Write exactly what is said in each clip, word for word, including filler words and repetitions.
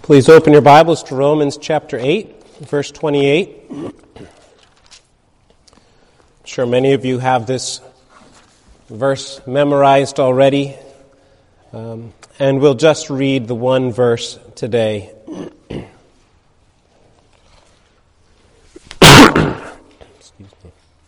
Please open your Bibles to Romans chapter eight, verse twenty-eight. I'm sure many of you have this verse memorized already, um, and we'll just read the one verse today. Excuse me.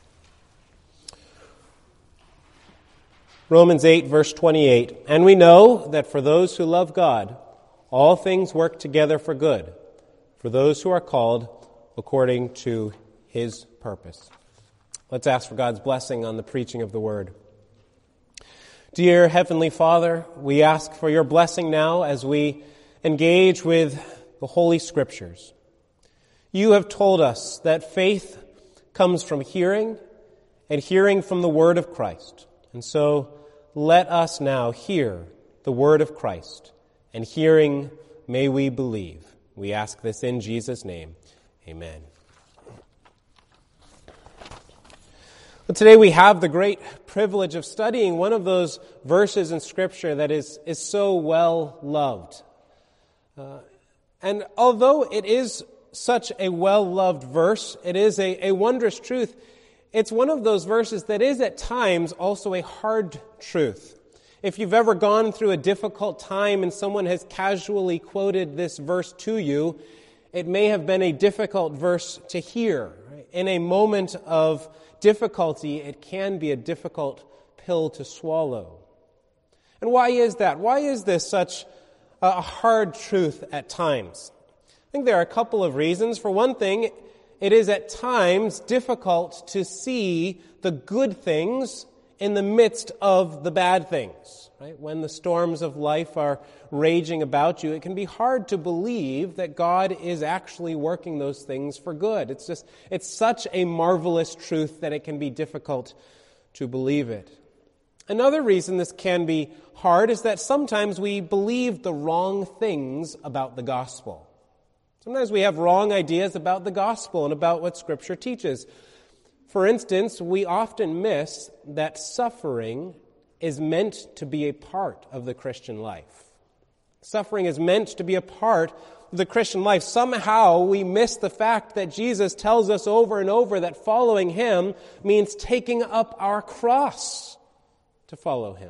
Romans eight, verse twenty-eight. And we know that for those who love God, all things work together for good, for those who are called according to His purpose. Let's ask for God's blessing on the preaching of the Word. Dear Heavenly Father, we ask for your blessing now as we engage with the Holy Scriptures. You have told us that faith comes from hearing, and hearing from the Word of Christ. And so let us now hear the Word of Christ. And hearing, may we believe. We ask this in Jesus' name. Amen. Well, today we have the great privilege of studying one of those verses in Scripture that is, is so well loved. Uh, and although it is such a well-loved verse, it is a, a wondrous truth, it's one of those verses that is at times also a hard truth. If you've ever gone through a difficult time and someone has casually quoted this verse to you, it may have been a difficult verse to hear. In a moment of difficulty, it can be a difficult pill to swallow. And why is that? Why is this such a hard truth at times? I think there are a couple of reasons. For one thing, it is at times difficult to see the good things in the midst of the bad things, right? When the storms of life are raging about you, it can be hard to believe that God is actually working those things for good. It's just, it's such a marvelous truth that it can be difficult to believe it. Another reason this can be hard is that sometimes we believe the wrong things about the gospel. Sometimes we have wrong ideas about the gospel and about what Scripture teaches. For instance, we often miss that suffering is meant to be a part of the Christian life. Suffering is meant to be a part of the Christian life. Somehow we miss the fact that Jesus tells us over and over that following Him means taking up our cross to follow Him.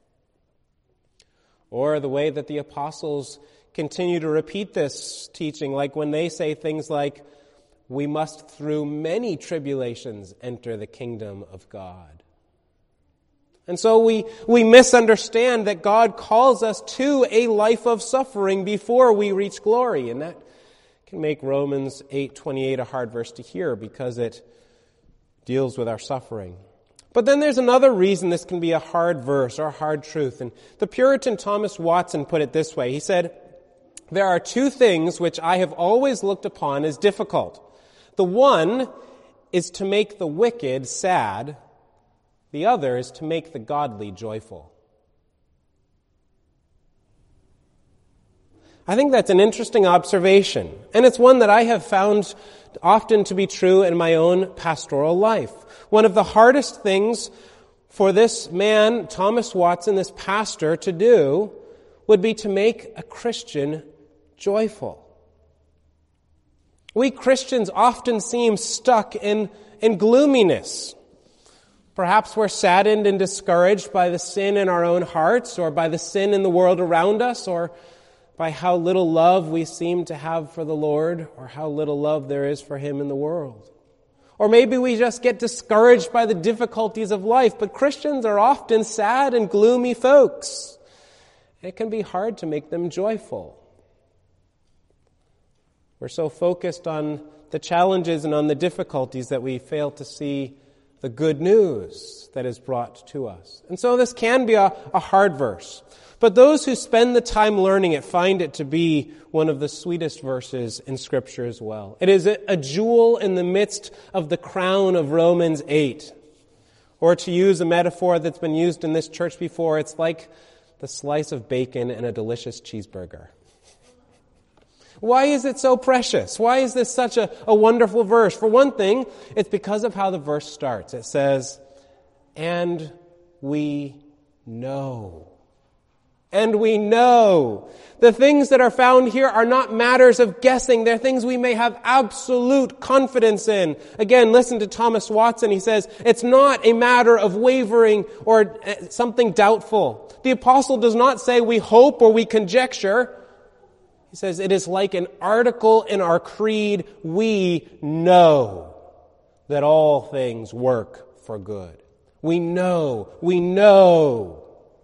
Or the way that the apostles continue to repeat this teaching, like when they say things like, we must through many tribulations enter the kingdom of God. And so we, we misunderstand that God calls us to a life of suffering before we reach glory. And that can make Romans eight twenty-eight a hard verse to hear because it deals with our suffering. But then there's another reason this can be a hard verse or a hard truth. And the Puritan Thomas Watson put it this way. He said, there are two things which I have always looked upon as difficult. The one is to make the wicked sad. The other is to make the godly joyful. I think that's an interesting observation, and it's one that I have found often to be true in my own pastoral life. One of the hardest things for this man, Thomas Watson, this pastor, to do would be to make a Christian joyful. We Christians often seem stuck in, in gloominess. Perhaps we're saddened and discouraged by the sin in our own hearts, or by the sin in the world around us, or by how little love we seem to have for the Lord, or how little love there is for Him in the world. Or maybe we just get discouraged by the difficulties of life, but Christians are often sad and gloomy folks. It can be hard to make them joyful. We're so focused on the challenges and on the difficulties that we fail to see the good news that is brought to us. And so this can be a, a hard verse. But those who spend the time learning it find it to be one of the sweetest verses in Scripture as well. It is a, a jewel in the midst of the crown of Romans eight. Or to use a metaphor that's been used in this church before, it's like the slice of bacon in a delicious cheeseburger. Why is it so precious? Why is this such a, a wonderful verse? For one thing, it's because of how the verse starts. It says, and we know. And we know. The things that are found here are not matters of guessing. They're things we may have absolute confidence in. Again, listen to Thomas Watson. He says, it's not a matter of wavering or something doubtful. The apostle does not say we hope or we conjecture. He says it is like an article in our creed. We know that all things work for good. We know. We know.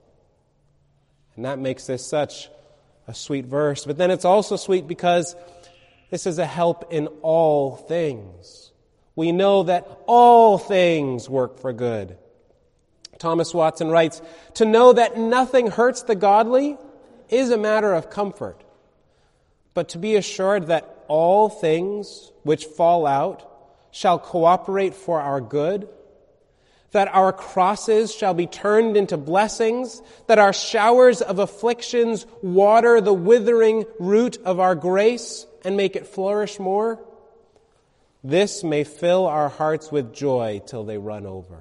And that makes this such a sweet verse. But then it's also sweet because this is a help in all things. We know that all things work for good. Thomas Watson writes, to know that nothing hurts the godly is a matter of comfort. But to be assured that all things which fall out shall cooperate for our good, that our crosses shall be turned into blessings, that our showers of afflictions water the withering root of our grace and make it flourish more, this may fill our hearts with joy till they run over.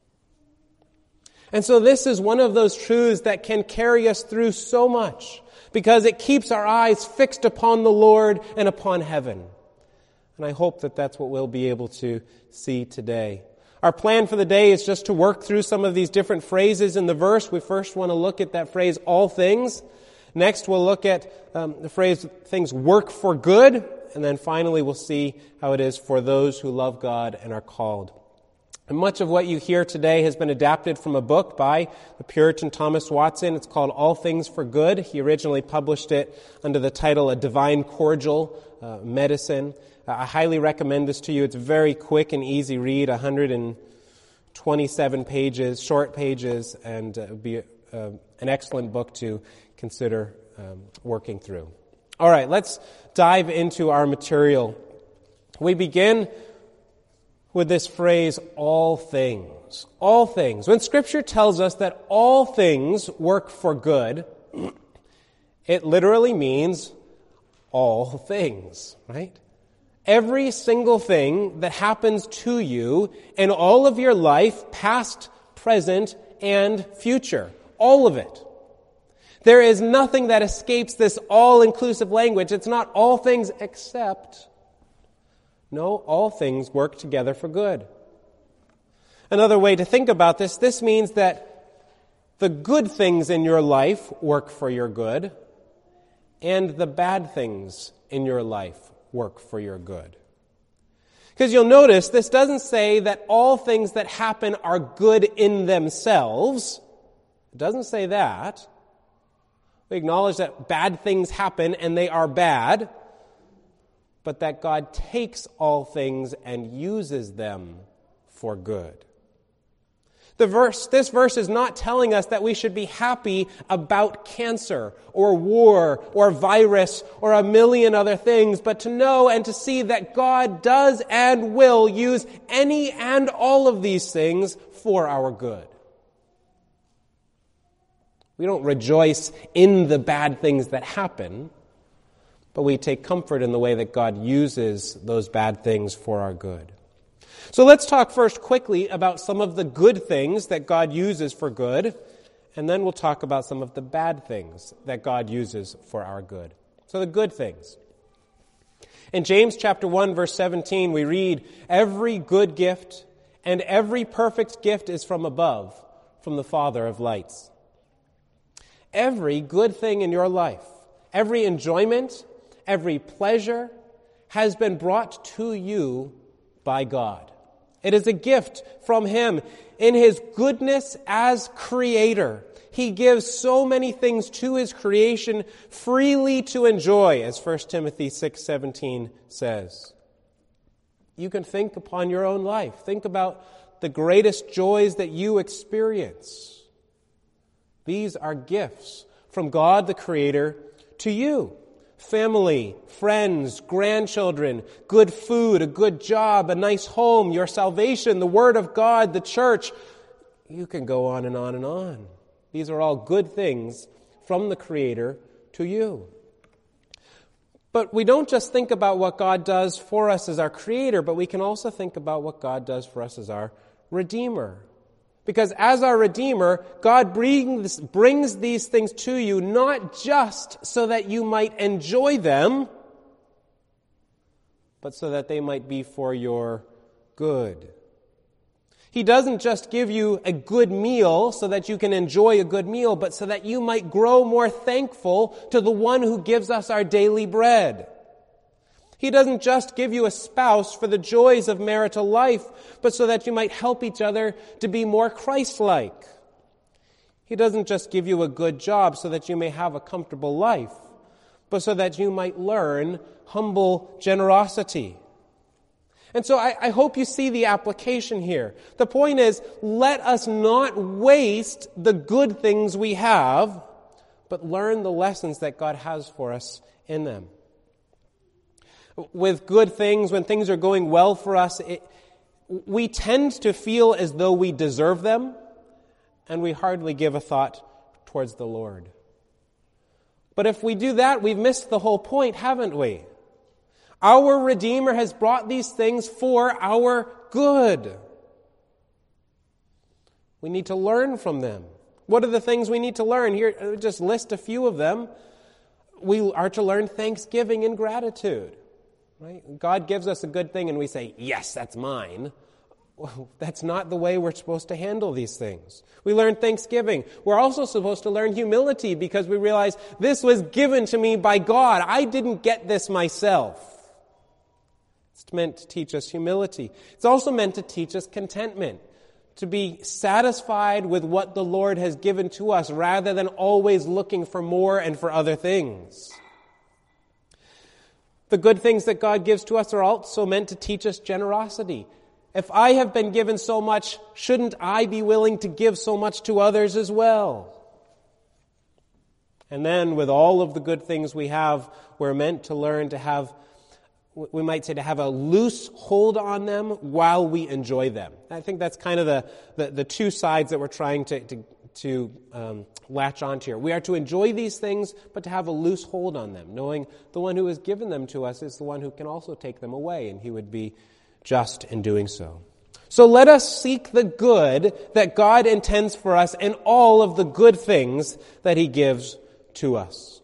And so this is one of those truths that can carry us through so much, because it keeps our eyes fixed upon the Lord and upon heaven. And I hope that that's what we'll be able to see today. Our plan for the day is just to work through some of these different phrases in the verse. We first want to look at that phrase, all things. Next, we'll look at um, the phrase, things work for good. And then finally, we'll see how it is for those who love God and are called. And much of what you hear today has been adapted from a book by the Puritan Thomas Watson. It's called All Things for Good. He originally published it under the title A Divine Cordial uh, Medicine. Uh, I highly recommend this to you. It's a very quick and easy read, one hundred twenty-seven pages, short pages, and uh, it would be uh, an excellent book to consider um, working through. All right, let's dive into our material. We begin with this phrase, all things. All things. When Scripture tells us that all things work for good, it literally means all things, right? Every single thing that happens to you in all of your life, past, present, and future. All of it. There is nothing that escapes this all-inclusive language. It's not all things except. No, all things work together for good. Another way to think about this, this means that the good things in your life work for your good, and the bad things in your life work for your good. Because you'll notice this doesn't say that all things that happen are good in themselves. It doesn't say that. We acknowledge that bad things happen and they are bad, but that God takes all things and uses them for good. The verse, this verse is not telling us that we should be happy about cancer or war or virus or a million other things, but to know and to see that God does and will use any and all of these things for our good. We don't rejoice in the bad things that happen, but we take comfort in the way that God uses those bad things for our good. So let's talk first quickly about some of the good things that God uses for good, and then we'll talk about some of the bad things that God uses for our good. So the good things. In James chapter one, verse seventeen, we read, "Every good gift and every perfect gift is from above, from the Father of lights." Every good thing in your life, every enjoyment, every pleasure has been brought to you by God. It is a gift from Him. In His goodness as Creator, He gives so many things to His creation freely to enjoy, as First Timothy six seventeen says. You can think upon your own life. Think about the greatest joys that you experience. These are gifts from God the Creator to you. Family, friends, grandchildren, good food, a good job, a nice home, your salvation, the Word of God, the church. You can go on and on and on. These are all good things from the Creator to you. But we don't just think about what God does for us as our Creator, but we can also think about what God does for us as our Redeemer. Because as our Redeemer, God brings, brings these things to you not just so that you might enjoy them, but so that they might be for your good. He doesn't just give you a good meal so that you can enjoy a good meal, but so that you might grow more thankful to the one who gives us our daily bread. He doesn't just give you a spouse for the joys of marital life, but so that you might help each other to be more Christ-like. He doesn't just give you a good job so that you may have a comfortable life, but so that you might learn humble generosity. And so I, I hope you see the application here. The point is, let us not waste the good things we have, but learn the lessons that God has for us in them. With good things, when things are going well for us, it, we tend to feel as though we deserve them, and we hardly give a thought towards the Lord. But if we do that, we've missed the whole point, haven't we? Our Redeemer has brought these things for our good. We need to learn from them. What are the things we need to learn? Here, just list a few of them. We are to learn thanksgiving and gratitude. Right? God gives us a good thing and we say, yes, that's mine. Well, that's not the way we're supposed to handle these things. We learn thanksgiving. We're also supposed to learn humility because we realize this was given to me by God. I didn't get this myself. It's meant to teach us humility. It's also meant to teach us contentment, to be satisfied with what the Lord has given to us rather than always looking for more and for other things. The good things that God gives to us are also meant to teach us generosity. If I have been given so much, shouldn't I be willing to give so much to others as well? And then with all of the good things we have, we're meant to learn to have, we might say, to have a loose hold on them while we enjoy them. I think that's kind of the, the, the two sides that we're trying to, to, to um, latch onto here. We are to enjoy these things, but to have a loose hold on them, knowing the one who has given them to us is the one who can also take them away, and he would be just in doing so. So let us seek the good that God intends for us and all of the good things that he gives to us.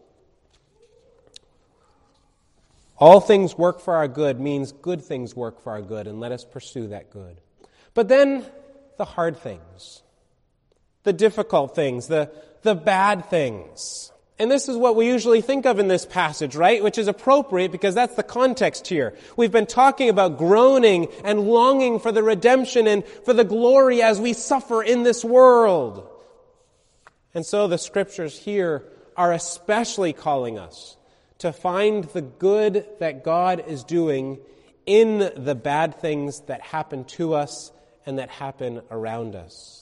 All things work for our good means good things work for our good, and let us pursue that good. But then the hard things, the difficult things, the, the bad things. And this is what we usually think of in this passage, right? Which is appropriate because that's the context here. We've been talking about groaning and longing for the redemption and for the glory as we suffer in this world. And so the scriptures here are especially calling us to find the good that God is doing in the bad things that happen to us and that happen around us.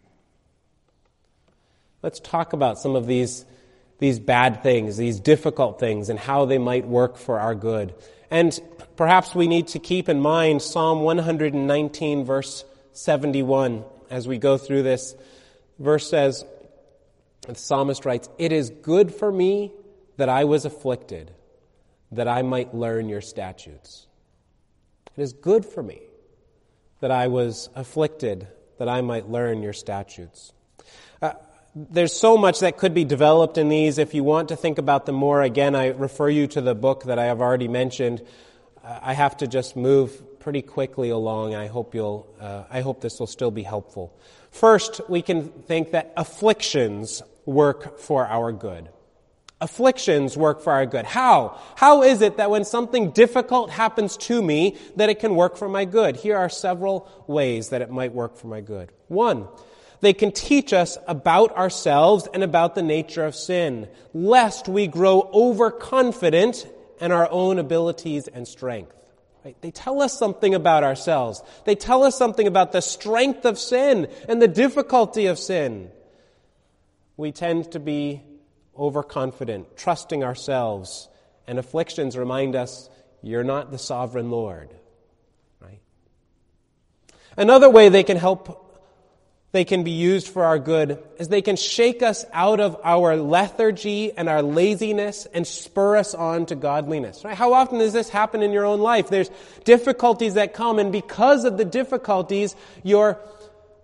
Let's talk about some of these, these bad things, these difficult things, and how they might work for our good. And perhaps we need to keep in mind Psalm one nineteen, verse seventy-one, as we go through this. Verse says, the psalmist writes, "It is good for me that I was afflicted, that I might learn your statutes." It is good for me that I was afflicted, that I might learn your statutes. Uh, There's so much that could be developed in these. If you want to think about them more, again, I refer you to the book that I have already mentioned. Uh, I have to just move pretty quickly along. I hope you'll. Uh, I hope this will still be helpful. First, we can think that afflictions work for our good. Afflictions work for our good. How? How is it that when something difficult happens to me, that it can work for my good? Here are several ways that it might work for my good. One, they can teach us about ourselves and about the nature of sin, lest we grow overconfident in our own abilities and strength. Right? They tell us something about ourselves. They tell us something about the strength of sin and the difficulty of sin. We tend to be overconfident, trusting ourselves, and afflictions remind us, you're not the sovereign Lord. Right? Another way they can help They can be used for our good, as they can shake us out of our lethargy and our laziness and spur us on to godliness. Right? How often does this happen in your own life? There's difficulties that come, and because of the difficulties, your,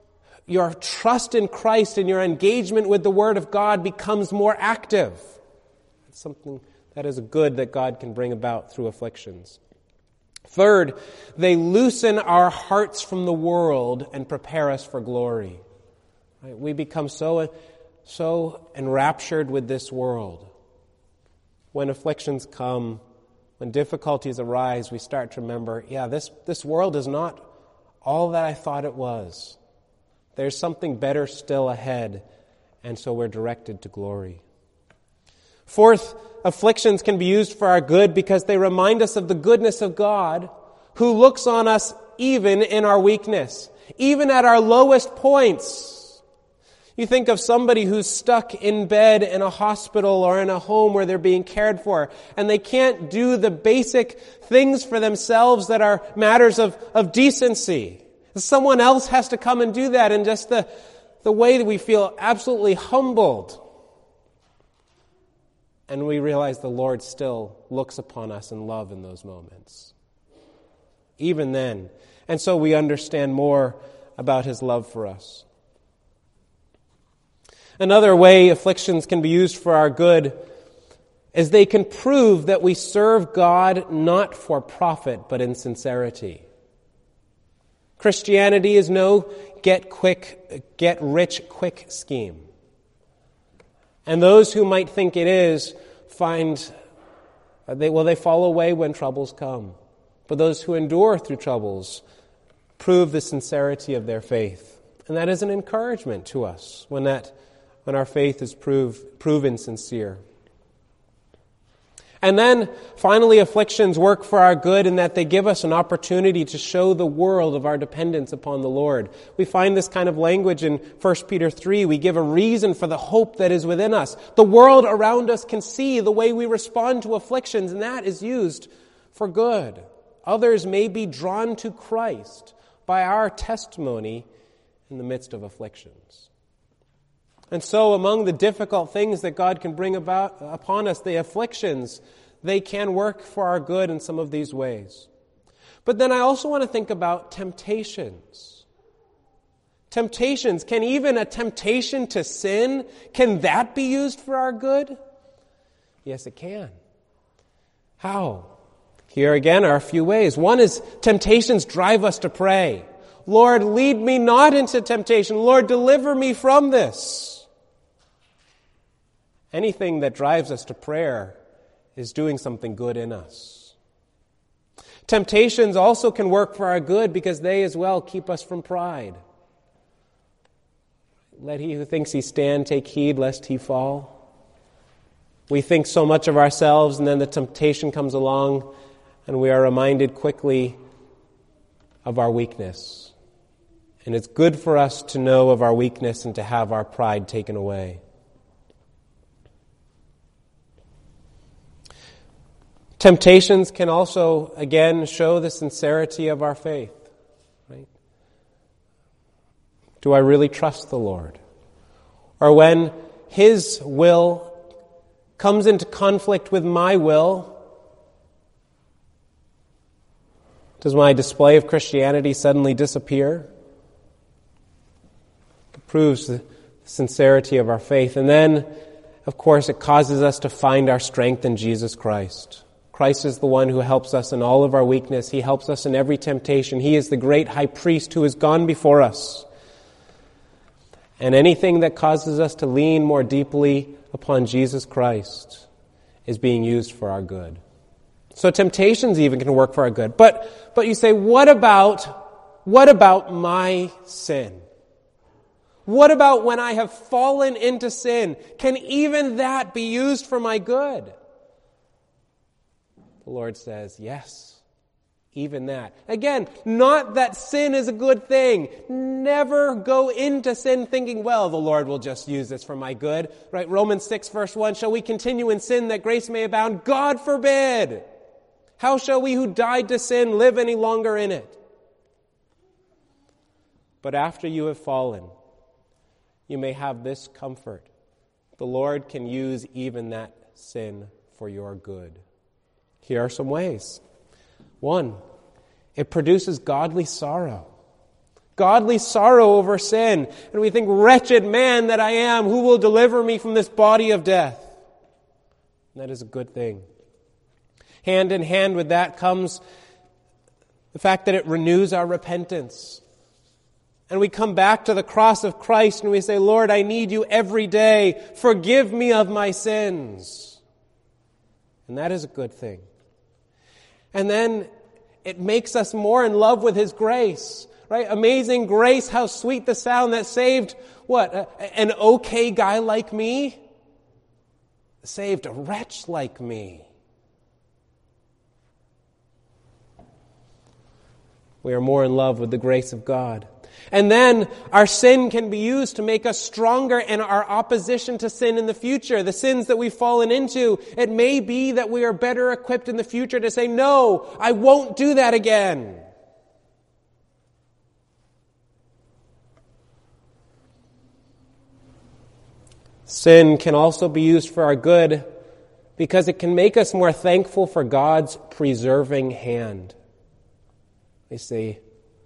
your trust in Christ and your engagement with the Word of God becomes more active. It's something that is a good that God can bring about through afflictions. Third, they loosen our hearts from the world and prepare us for glory. Right? We become so, so enraptured with this world. When afflictions come, when difficulties arise, we start to remember, yeah, this, this world is not all that I thought it was. There's something better still ahead, and so we're directed to glory. Fourth, afflictions can be used for our good because they remind us of the goodness of God, who looks on us even in our weakness, even at our lowest points. You think of somebody who's stuck in bed in a hospital or in a home where they're being cared for, and they can't do the basic things for themselves that are matters of, of decency. Someone else has to come and do that, and just the, the way that we feel absolutely humbled. And we realize the Lord still looks upon us in love in those moments. Even then. And so we understand more about His love for us. Another way afflictions can be used for our good is they can prove that we serve God not for profit, but in sincerity. Christianity is no get quick, get rich quick scheme. And those who might think it is find, they, well, they fall away when troubles come. But those who endure through troubles prove the sincerity of their faith. And that is an encouragement to us when that, when our faith is prove, proven sincere. And then, finally, afflictions work for our good in that they give us an opportunity to show the world of our dependence upon the Lord. We find this kind of language in First Peter three. We give a reason for the hope that is within us. The world around us can see the way we respond to afflictions, and that is used for good. Others may be drawn to Christ by our testimony in the midst of afflictions. And so among the difficult things that God can bring about upon us, the afflictions, they can work for our good in some of these ways. But then I also want to think about temptations. Temptations, can even a temptation to sin, can that be used for our good? Yes, it can. How? Here again are a few ways. One is temptations drive us to pray. Lord, lead me not into temptation. Lord, deliver me from this. Anything that drives us to prayer is doing something good in us. Temptations also can work for our good because they as well keep us from pride. Let he who thinks he stand take heed lest he fall. We think so much of ourselves, and then the temptation comes along and we are reminded quickly of our weakness. And it's good for us to know of our weakness and to have our pride taken away. Temptations can also, again, show the sincerity of our faith. Right? Do I really trust the Lord? Or when His will comes into conflict with my will, does my display of Christianity suddenly disappear? It proves the sincerity of our faith. And then, of course, it causes us to find our strength in Jesus Christ. Christ is the one who helps us in all of our weakness. He helps us in every temptation. He is the great high priest who has gone before us. And anything that causes us to lean more deeply upon Jesus Christ is being used for our good. So temptations even can work for our good. But but you say, what about what about my sin? What about when I have fallen into sin? Can even that be used for my good? The Lord says, yes, even that. Again, not that sin is a good thing. Never go into sin thinking, well, the Lord will just use this for my good. Right? Romans six verse one, shall we continue in sin that grace may abound? God forbid! How shall we who died to sin live any longer in it? But after you have fallen, you may have this comfort. The Lord can use even that sin for your good. Here are some ways. One, it produces godly sorrow. godly sorrow over sin. And we think, wretched man that I am, who will deliver me from this body of death? And that is a good thing. Hand in hand with that comes the fact that it renews our repentance. And we come back to the cross of Christ and we say, Lord, I need you every day. Forgive me of my sins. And that is a good thing. And then it makes us more in love with His grace. Right? Amazing grace, how sweet the sound that saved, what? A, an okay guy like me? Saved a wretch like me. We are more in love with the grace of God. And then our sin can be used to make us stronger in our opposition to sin in the future. The sins that we've fallen into, it may be that we are better equipped in the future to say, no, I won't do that again. Sin can also be used for our good because it can make us more thankful for God's preserving hand. You see,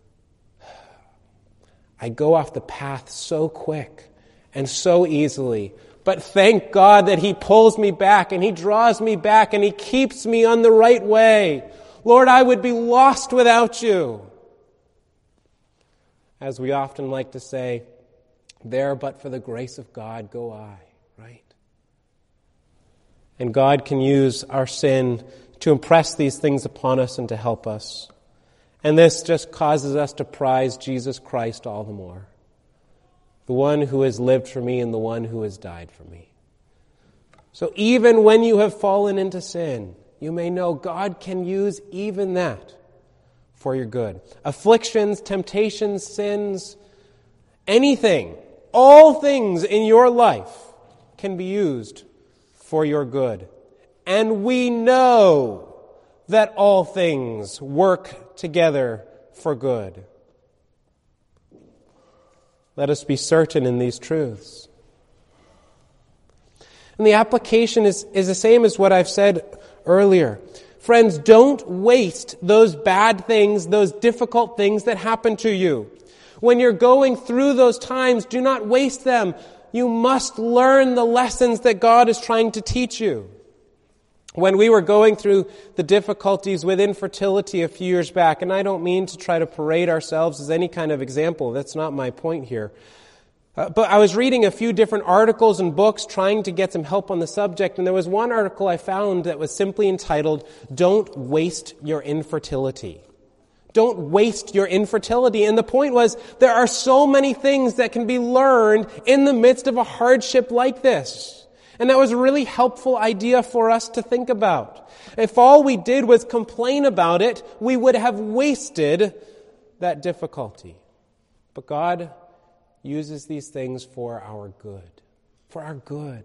I go off the path so quick and so easily, but thank God that He pulls me back and He draws me back and He keeps me on the right way. Lord, I would be lost without you. As we often like to say, there but for the grace of God go I, right? And God can use our sin to impress these things upon us and to help us. And this just causes us to prize Jesus Christ all the more. The one who has lived for me and the one who has died for me. So even when you have fallen into sin, you may know God can use even that for your good. Afflictions, temptations, sins, anything, all things in your life can be used for your good. And we know that all things work together for good. Let us be certain in these truths. And the application is, is the same as what I've said earlier. Friends, don't waste those bad things, those difficult things that happen to you. When you're going through those times, do not waste them. You must learn the lessons that God is trying to teach you. When we were going through the difficulties with infertility a few years back, and I don't mean to try to parade ourselves as any kind of example, that's not my point here. Uh, but I was reading a few different articles and books trying to get some help on the subject, and there was one article I found that was simply entitled, "Don't Waste Your Infertility." Don't waste your infertility. And the point was, there are so many things that can be learned in the midst of a hardship like this. And that was a really helpful idea for us to think about. If all we did was complain about it, we would have wasted that difficulty. But God uses these things for our good. For our good.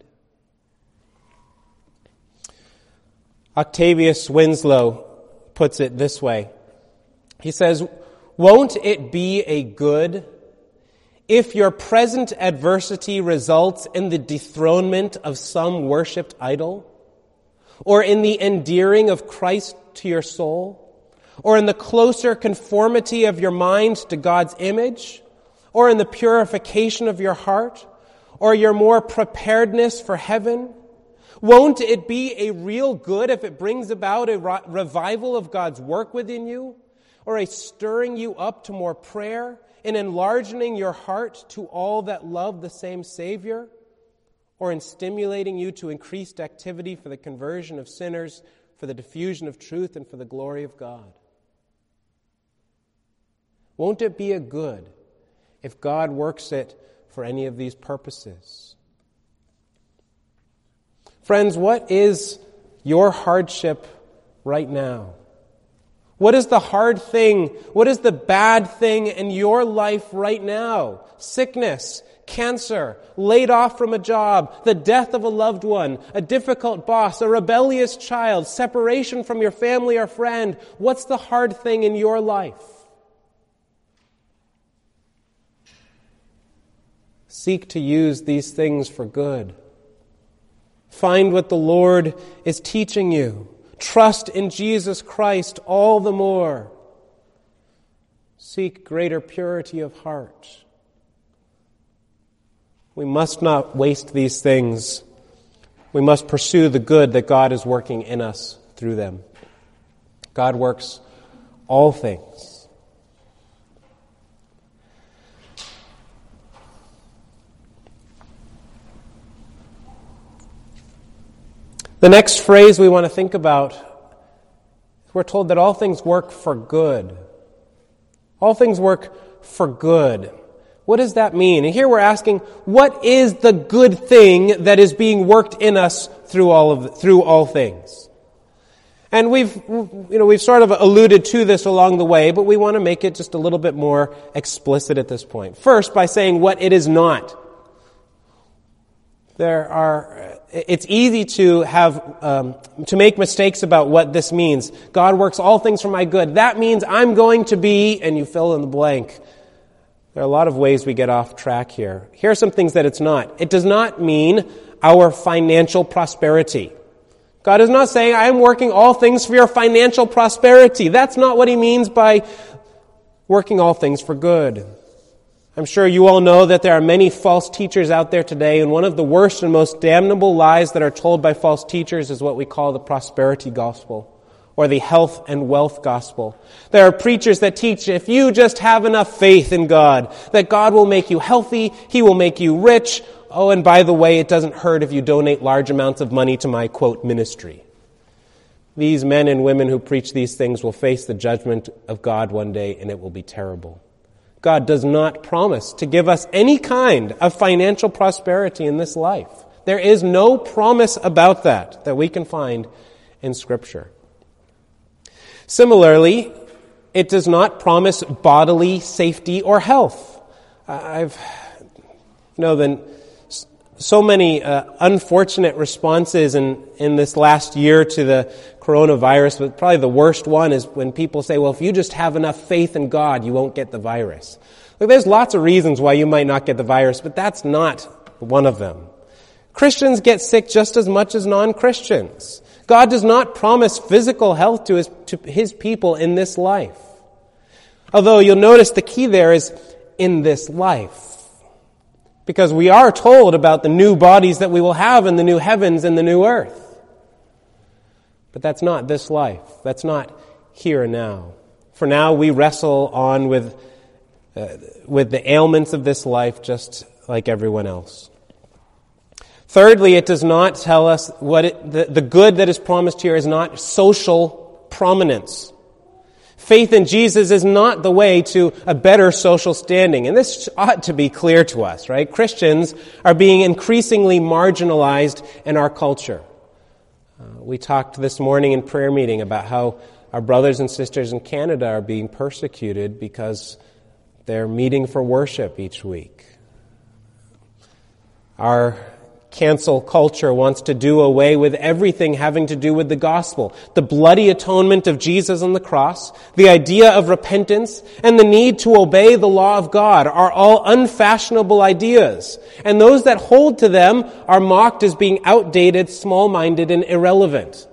Octavius Winslow puts it this way. He says, "Won't it be a good if your present adversity results in the dethronement of some worshipped idol, or in the endearing of Christ to your soul, or in the closer conformity of your mind to God's image, or in the purification of your heart, or your more preparedness for heaven? Won't it be a real good if it brings about a revival of God's work within you, or a stirring you up to more prayer, in enlarging your heart to all that love the same Savior, or in stimulating you to increased activity for the conversion of sinners, for the diffusion of truth, and for the glory of God? Won't it be a good if God works it for any of these purposes? Friends, what is your hardship right now? What is the hard thing? What is the bad thing in your life right now? Sickness, cancer, laid off from a job, the death of a loved one, a difficult boss, a rebellious child, separation from your family or friend. What's the hard thing in your life? Seek to use these things for good. Find what the Lord is teaching you. Trust in Jesus Christ all the more. Seek greater purity of heart. We must not waste these things. We must pursue the good that God is working in us through them. God works all things. The next phrase we want to think about, we're told that all things work for good. All things work for good. What does that mean? And here we're asking, what is the good thing that is being worked in us through all of the, through all things? And we've you know we've sort of alluded to this along the way, but we want to make it just a little bit more explicit at this point. First, by saying what it is not. There are it's easy to have um, to make mistakes about what this means. God works all things for my good. That means I'm going to be, and you fill in the blank. There are a lot of ways we get off track here. Here are some things that it's not. It does not mean our financial prosperity. God is not saying, I am working all things for your financial prosperity. That's not what he means by working all things for good. I'm sure you all know that there are many false teachers out there today, and one of the worst and most damnable lies that are told by false teachers is what we call the prosperity gospel, or the health and wealth gospel. There are preachers that teach if you just have enough faith in God, that God will make you healthy, he will make you rich. Oh, and by the way, it doesn't hurt if you donate large amounts of money to my, quote, ministry. These men and women who preach these things will face the judgment of God one day, and it will be terrible. God does not promise to give us any kind of financial prosperity in this life. There is no promise about that that we can find in Scripture. Similarly, it does not promise bodily safety or health. I've you know been so many uh, unfortunate responses in, in this last year to the coronavirus, but probably the worst one is when people say, well, if you just have enough faith in God, you won't get the virus. Look, there's lots of reasons why you might not get the virus, but that's not one of them. Christians get sick just as much as non-Christians. God does not promise physical health to his, to his people in this life. Although you'll notice the key there is in this life. Because we are told about the new bodies that we will have in the new heavens and the new earth. But that's not this life. That's not here and now. For now, we wrestle on with, uh, with the ailments of this life just like everyone else. Thirdly, it does not tell us what it, the, the good that is promised here is not social prominence. Faith in Jesus is not the way to a better social standing. And this ought to be clear to us, right? Christians are being increasingly marginalized in our culture. Uh, we talked this morning in prayer meeting about how our brothers and sisters in Canada are being persecuted because they're meeting for worship each week. Our cancel culture wants to do away with everything having to do with the gospel. The bloody atonement of Jesus on the cross, the idea of repentance, and the need to obey the law of God are all unfashionable ideas. And those that hold to them are mocked as being outdated, small-minded, and irrelevant.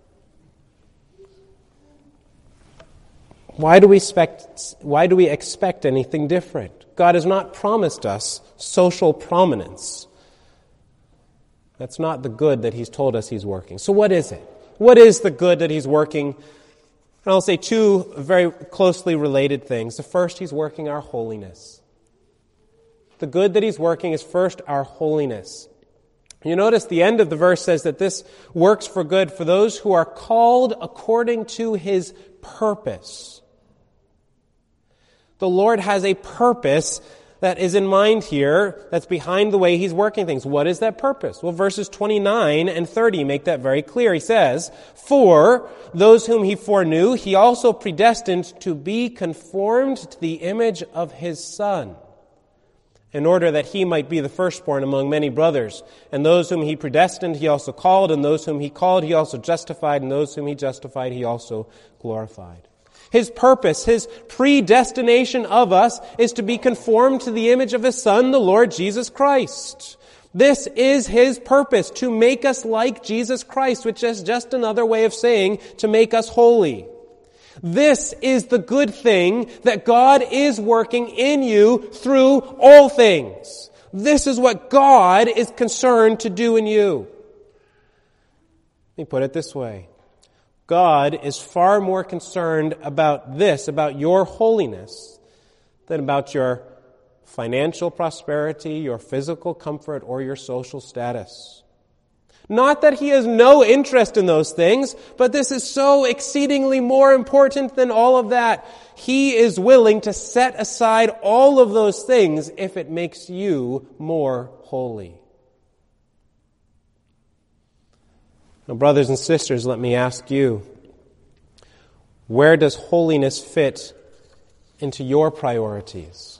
Why do we expect, why do we expect anything different? God has not promised us social prominence. That's not the good that he's told us he's working. So what is it? What is the good that he's working? And I'll say two very closely related things. The first, he's working our holiness. The good that he's working is first our holiness. You notice the end of the verse says that this works for good for those who are called according to his purpose. The Lord has a purpose that is in mind here, that's behind the way he's working things. What is that purpose? Well, verses twenty-nine and thirty make that very clear. He says, for those whom he foreknew, he also predestined to be conformed to the image of his Son, in order that he might be the firstborn among many brothers. And those whom he predestined, he also called, and those whom he called, he also justified, and those whom he justified, he also glorified. His purpose, his predestination of us is to be conformed to the image of his Son, the Lord Jesus Christ. This is his purpose, to make us like Jesus Christ, which is just another way of saying to make us holy. This is the good thing that God is working in you through all things. This is what God is concerned to do in you. Let me put it this way. God is far more concerned about this, about your holiness, than about your financial prosperity, your physical comfort, or your social status. Not that he has no interest in those things, but this is so exceedingly more important than all of that. He is willing to set aside all of those things if it makes you more holy. Now, brothers and sisters, let me ask you, where does holiness fit into your priorities?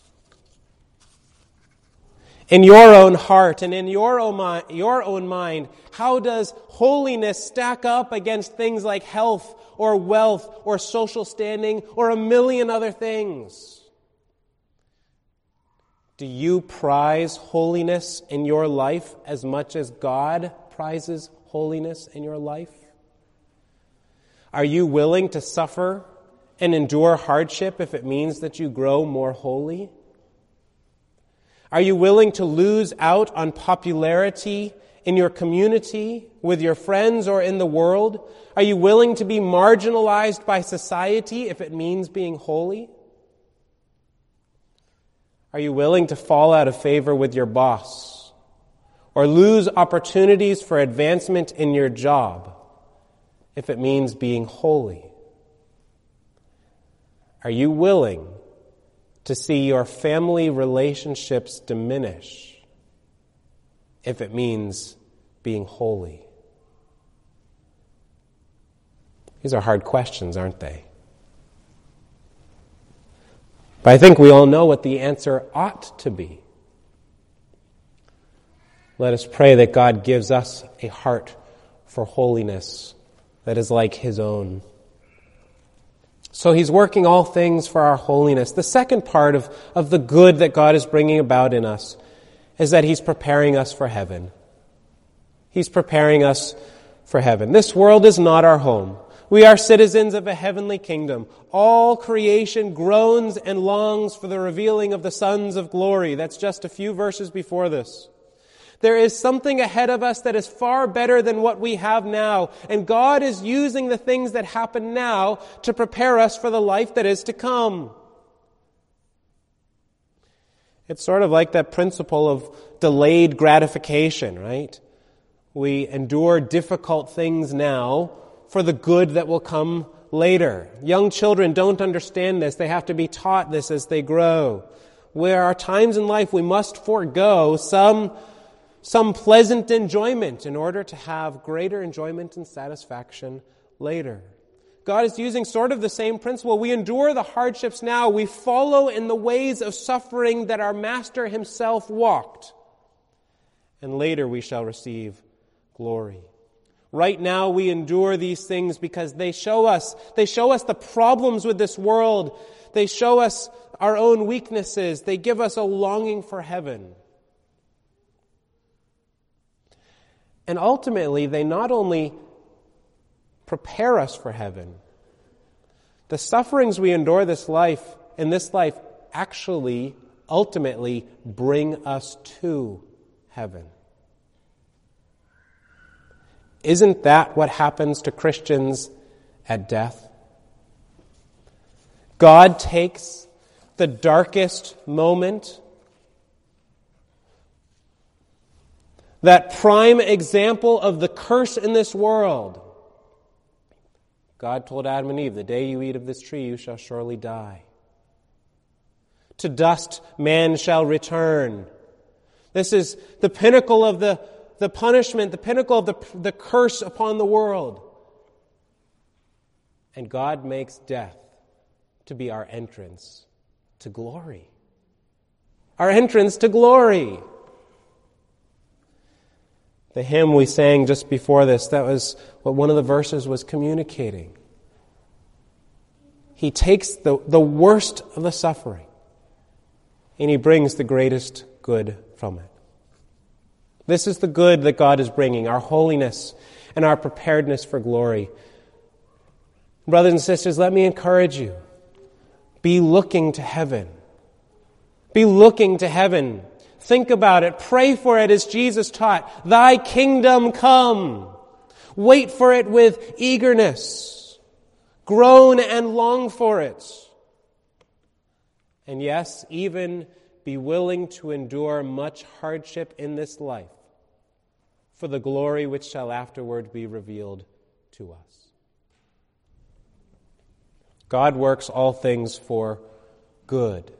In your own heart and in your own, mind, your own mind, how does holiness stack up against things like health or wealth or social standing or a million other things? Do you prize holiness in your life as much as God prizes holiness in your life? Are you willing to suffer and endure hardship if it means that you grow more holy? Are you willing to lose out on popularity in your community, with your friends, or in the world? Are you willing to be marginalized by society if it means being holy? Are you willing to fall out of favor with your boss or lose opportunities for advancement in your job if it means being holy? Are you willing to see your family relationships diminish if it means being holy? These are hard questions, aren't they? But I think we all know what the answer ought to be. Let us pray that God gives us a heart for holiness that is like His own. So He's working all things for our holiness. The second part of, of the good that God is bringing about in us is that He's preparing us for heaven. He's preparing us for heaven. This world is not our home. We are citizens of a heavenly kingdom. All creation groans and longs for the revealing of the sons of glory. That's just a few verses before this. There is something ahead of us that is far better than what we have now. And God is using the things that happen now to prepare us for the life that is to come. It's sort of like that principle of delayed gratification, right? We endure difficult things now for the good that will come later. Young children don't understand this. They have to be taught this as they grow. There are times in life we must forego some Some pleasant enjoyment in order to have greater enjoyment and satisfaction later. God is using sort of the same principle. We endure the hardships now. We follow in the ways of suffering that our Master Himself walked. And later we shall receive glory. Right now we endure these things because they show us, they show us the problems with this world. They show us our own weaknesses. They give us a longing for heaven. And ultimately, they not only prepare us for heaven, the sufferings we endure this life, in this life actually, ultimately bring us to heaven. Isn't that what happens to Christians at death? God takes the darkest moment, that prime example of the curse in this world. God told Adam and Eve, the day you eat of this tree, you shall surely die. To dust man shall return. This is the pinnacle of the, the punishment, the pinnacle of the, the curse upon the world. And God makes death to be our entrance to glory. Our entrance to glory. The hymn we sang just before this, that was what one of the verses was communicating. He takes the, the worst of the suffering and He brings the greatest good from it. This is the good that God is bringing, our holiness and our preparedness for glory. Brothers and sisters, let me encourage you. Be looking to heaven. Be looking to heaven. Think about it. Pray for it as Jesus taught. Thy kingdom come. Wait for it with eagerness. Groan and long for it. And yes, even be willing to endure much hardship in this life for the glory which shall afterward be revealed to us. God works all things for good.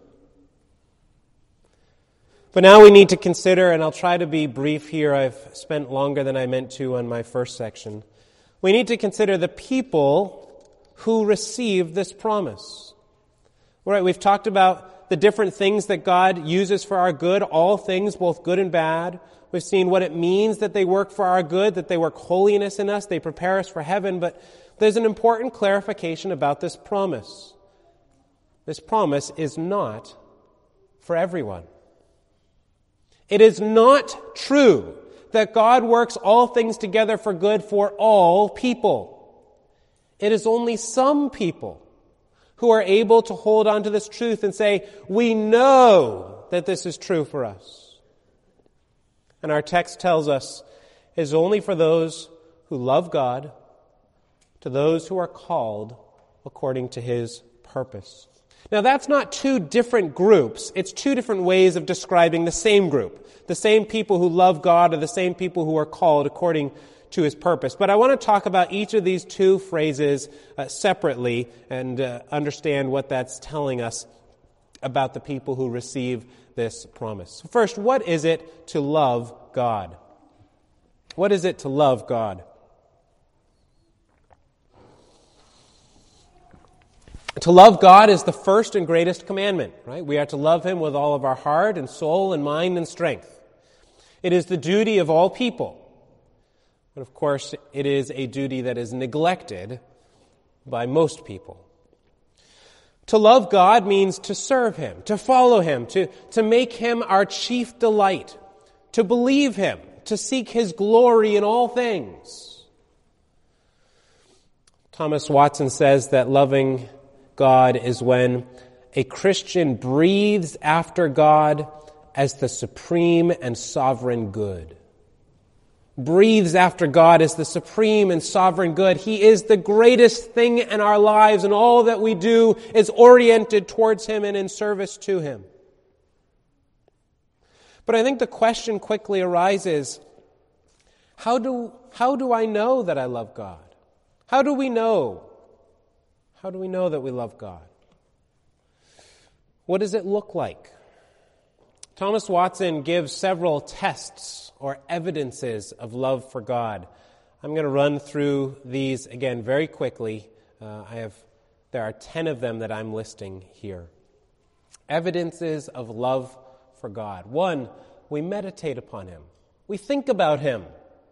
But now we need to consider, and I'll try to be brief here, I've spent longer than I meant to on my first section. We need to consider the people who receive this promise. All right, we've talked about the different things that God uses for our good, all things, both good and bad. We've seen what it means that they work for our good, that they work holiness in us, they prepare us for heaven, but there's an important clarification about this promise. This promise is not for everyone. It is not true that God works all things together for good for all people. It is only some people who are able to hold on to this truth and say, we know that this is true for us. And our text tells us it is only for those who love God, to those who are called according to His purpose. Now that's not two different groups. It's two different ways of describing the same group. The same people who love God are the same people who are called according to His purpose. But I want to talk about each of these two phrases uh, separately and uh, understand what that's telling us about the people who receive this promise. First, what is it to love God? What is it to love God? To love God is the first and greatest commandment, right? We are to love Him with all of our heart and soul and mind and strength. It is the duty of all people. But of course, it is a duty that is neglected by most people. To love God means to serve Him, to follow Him, to, to make Him our chief delight, to believe Him, to seek His glory in all things. Thomas Watson says that loving God is when a Christian breathes after God as the supreme and sovereign good. Breathes after God as the supreme and sovereign good. He is the greatest thing in our lives, and all that we do is oriented towards Him and in service to Him. But I think the question quickly arises, how do, how do I know that I love God? How do we know? How do we know that we love God? What does it look like? Thomas Watson gives several tests or evidences of love for God. I'm going to run through these again very quickly. Uh, I have there are ten of them that I'm listing here. Evidences of love for God. One, we meditate upon Him. We think about Him.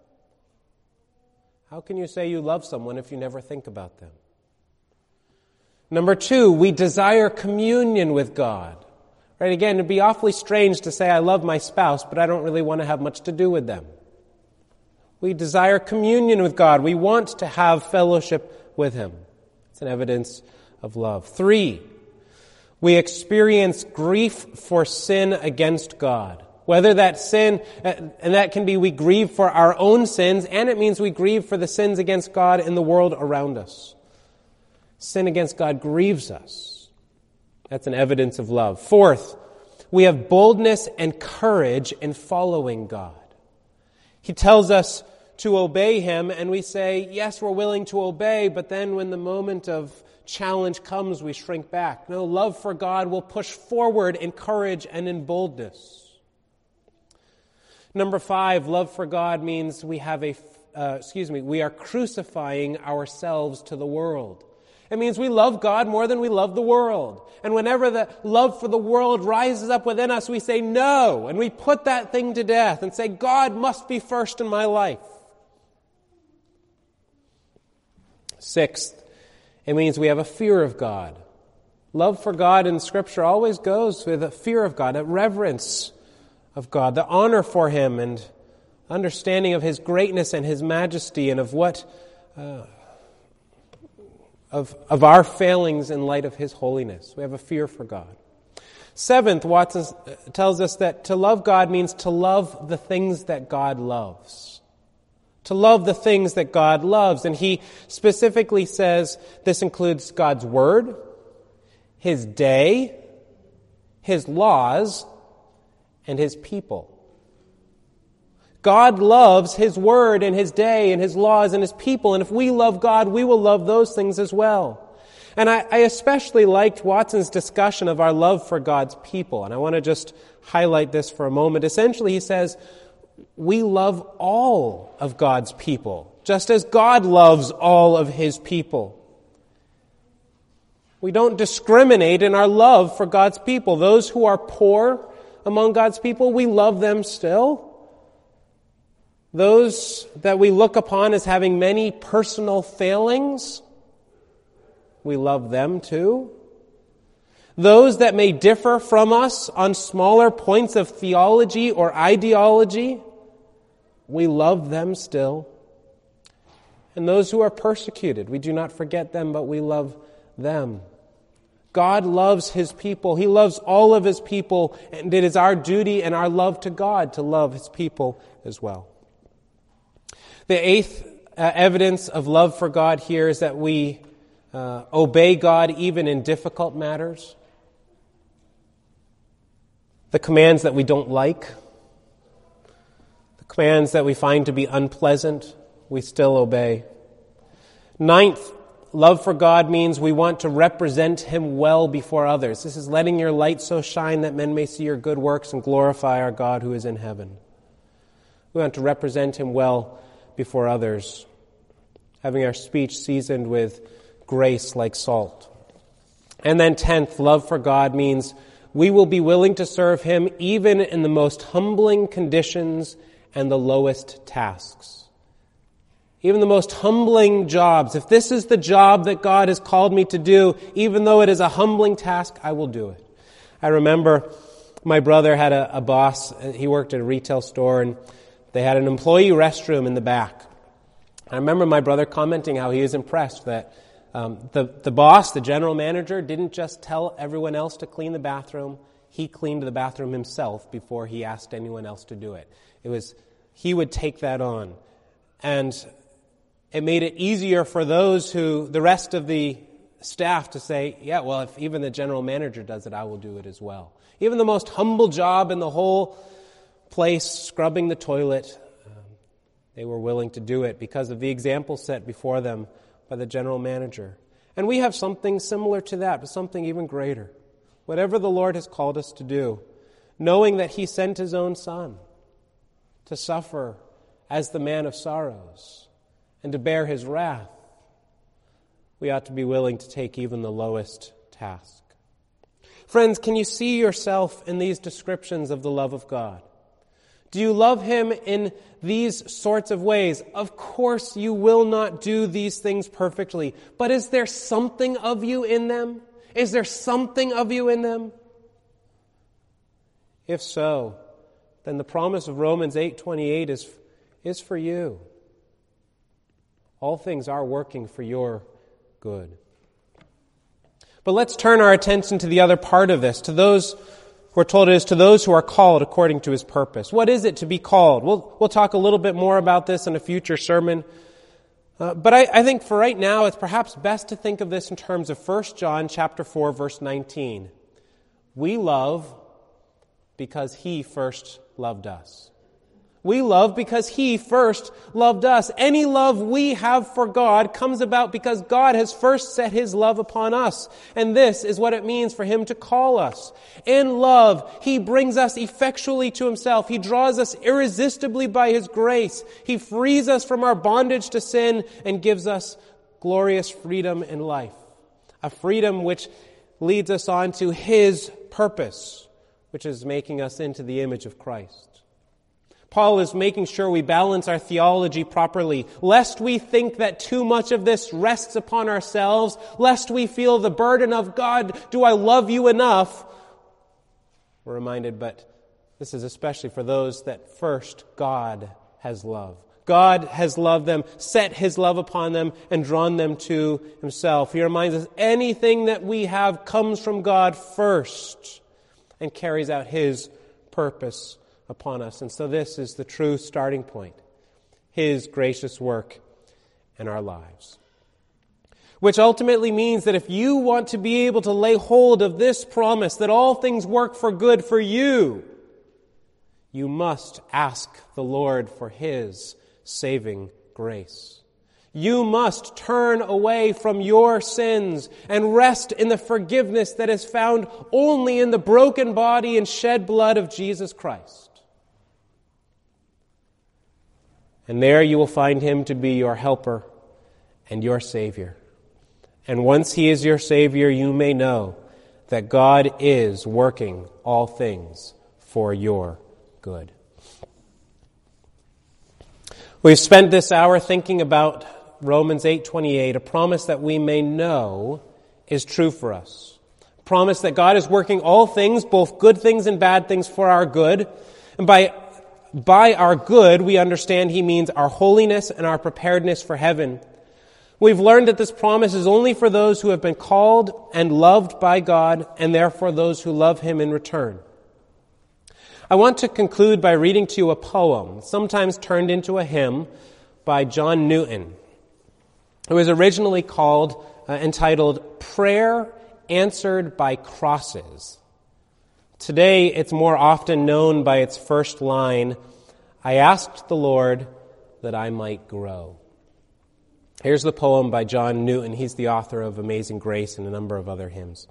How can you say you love someone if you never think about them? Number two, we desire communion with God. Right, again, it'd be awfully strange to say I love my spouse, but I don't really want to have much to do with them. We desire communion with God. We want to have fellowship with Him. It's an evidence of love. Three, we experience grief for sin against God. Whether that sin, and that can be we grieve for our own sins, and it means we grieve for the sins against God in the world around us. Sin against God grieves us. That's an evidence of love. Fourth, we have boldness and courage in following God. He tells us to obey Him, and we say, yes, we're willing to obey, but then when the moment of challenge comes, we shrink back. No, love for God will push forward in courage and in boldness. Number five, love for God means we have a, uh, excuse me, we are crucifying ourselves to the world. It means we love God more than we love the world. And whenever the love for the world rises up within us, we say no, and we put that thing to death and say, God must be first in my life. Sixth, it means we have a fear of God. Love for God in Scripture always goes with a fear of God, a reverence of God, the honor for Him, and understanding of His greatness and His majesty, and of what... Uh, of, of our failings in light of His holiness. We have a fear for God. Seventh, Watson tells us that to love God means to love the things that God loves. To love the things that God loves. And he specifically says this includes God's Word, His day, His laws, and His people. God loves His Word and His day and His laws and His people. And if we love God, we will love those things as well. And I, I especially liked Watson's discussion of our love for God's people. And I want to just highlight this for a moment. Essentially, he says, we love all of God's people, just as God loves all of His people. We don't discriminate in our love for God's people. Those who are poor among God's people, we love them still. Those that we look upon as having many personal failings, we love them too. Those that may differ from us on smaller points of theology or ideology, we love them still. And those who are persecuted, we do not forget them, but we love them. God loves His people. He loves all of His people, and it is our duty and our love to God to love His people as well. The eighth uh, evidence of love for God here is that we Uh, obey God even in difficult matters. The commands that we don't like, the commands that we find to be unpleasant, we still obey. Ninth, love for God means we want to represent Him well before others. This is letting your light so shine that men may see your good works and glorify our God who is in heaven. We want to represent Him well before others, having our speech seasoned with grace like salt. And then tenth, love for God means we will be willing to serve Him even in the most humbling conditions and the lowest tasks. Even the most humbling jobs. If this is the job that God has called me to do, even though it is a humbling task, I will do it. I remember my brother had a, a boss. He worked at a retail store, and they had an employee restroom in the back. I remember my brother commenting how he was impressed that Um, the, the boss, the general manager, didn't just tell everyone else to clean the bathroom. He cleaned the bathroom himself before he asked anyone else to do it. It was, he would take that on. And it made it easier for those who, the rest of the staff to say, yeah, well, if even the general manager does it, I will do it as well. Even the most humble job in the whole place, scrubbing the toilet, um, they were willing to do it because of the example set before them by the general manager. And we have something similar to that, but something even greater. Whatever the Lord has called us to do, knowing that He sent His own Son to suffer as the man of sorrows and to bear His wrath, we ought to be willing to take even the lowest task. Friends, can you see yourself in these descriptions of the love of God? Do you love Him in these sorts of ways? Of course you will not do these things perfectly, but is there something of you in them? Is there something of you in them? If so, then the promise of Romans eight twenty-eight is, is for you. All things are working for your good. But let's turn our attention to the other part of this, to those we're told it is to those who are called according to His purpose. What is it to be called? We'll, we'll talk a little bit more about this in a future sermon. Uh, but I, I think for right now, it's perhaps best to think of this in terms of First John chapter four, verse nineteen. We love because He first loved us. We love because He first loved us. Any love we have for God comes about because God has first set His love upon us. And this is what it means for Him to call us. In love, He brings us effectually to Himself. He draws us irresistibly by His grace. He frees us from our bondage to sin and gives us glorious freedom in life. A freedom which leads us on to His purpose, which is making us into the image of Christ. Paul is making sure we balance our theology properly, lest we think that too much of this rests upon ourselves, lest we feel the burden of, God, do I love you enough? We're reminded, but this is especially for those that first God has love. God has loved them, set his love upon them, and drawn them to himself. He reminds us anything that we have comes from God first and carries out his purpose upon us. And so this is the true starting point, his gracious work in our lives. Which ultimately means that if you want to be able to lay hold of this promise that all things work for good for you, you must ask the Lord for his saving grace. You must turn away from your sins and rest in the forgiveness that is found only in the broken body and shed blood of Jesus Christ. And there you will find him to be your helper and your Savior. And once he is your Savior, you may know that God is working all things for your good. We've spent this hour thinking about Romans eight twenty-eight, a promise that we may know is true for us. A promise that God is working all things, both good things and bad things, for our good. And by, by our good, we understand he means our holiness and our preparedness for heaven. We've learned that this promise is only for those who have been called and loved by God, and therefore those who love him in return. I want to conclude by reading to you a poem, sometimes turned into a hymn, by John Newton. It was originally called, uh, entitled, Prayer Answered by Crosses. Today, it's more often known by its first line, I asked the Lord that I might grow. Here's the poem by John Newton. He's the author of Amazing Grace and a number of other hymns.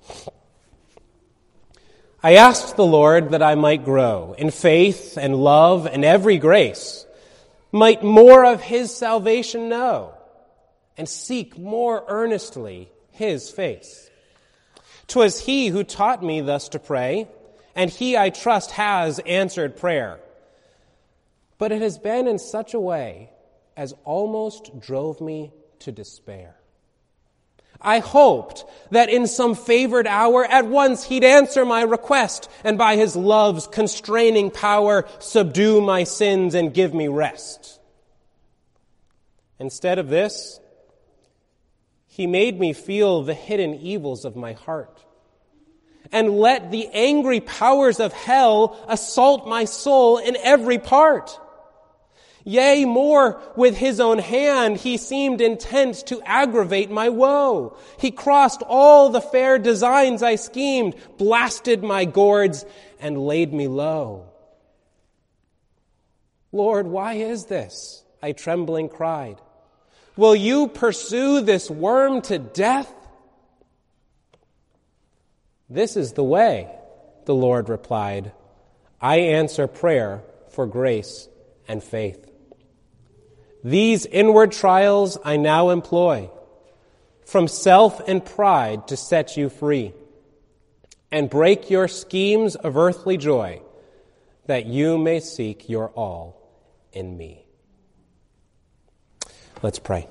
I asked the Lord that I might grow in faith and love and every grace, might more of his salvation know, and seek more earnestly his face. 'Twas he who taught me thus to pray, and he, I trust, has answered prayer. But it has been in such a way as almost drove me to despair. I hoped that in some favored hour at once he'd answer my request, and by his love's constraining power subdue my sins and give me rest. Instead of this, he made me feel the hidden evils of my heart, and let the angry powers of hell assault my soul in every part. Yea, more, with his own hand he seemed intent to aggravate my woe. He crossed all the fair designs I schemed, blasted my gourds, and laid me low. Lord, why is this? I trembling cried. Will you pursue this worm to death? This is the way, the Lord replied. I answer prayer for grace and faith. These inward trials I now employ, from self and pride to set you free, and break your schemes of earthly joy, that you may seek your all in me. Let's pray.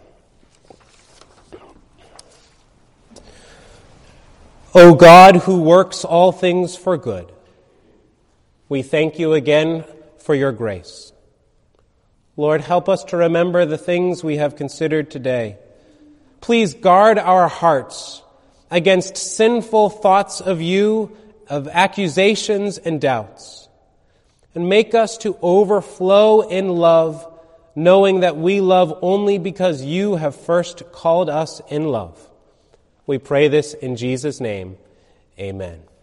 O God, who works all things for good, we thank you again for your grace. Lord, help us to remember the things we have considered today. Please guard our hearts against sinful thoughts of you, of accusations and doubts, and make us to overflow in love, knowing that we love only because you have first called us in love. We pray this in Jesus' name. Amen.